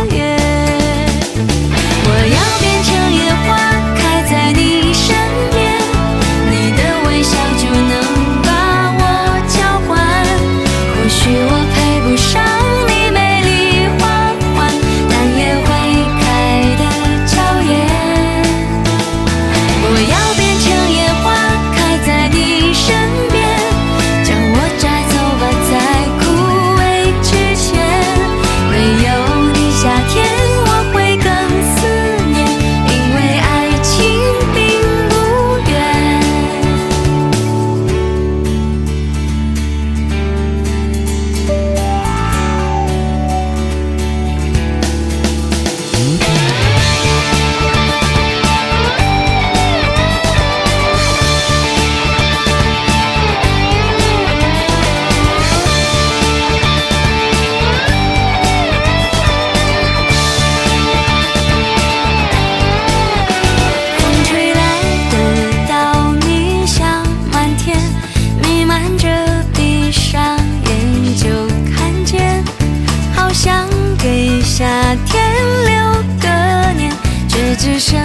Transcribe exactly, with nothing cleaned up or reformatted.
月。我要变成野花，开在你身边，你的微笑就能把我交换。或许我配不上你美丽花环，但也会开得娇艳。我要变成野花，开在你身边，将我摘走吧，在枯萎之前。没有你，夏天我会更思念，因为爱情并不远。风吹来的稻米香满天，弥漫着闭上眼就看见，好想给夏天留个念，却只剩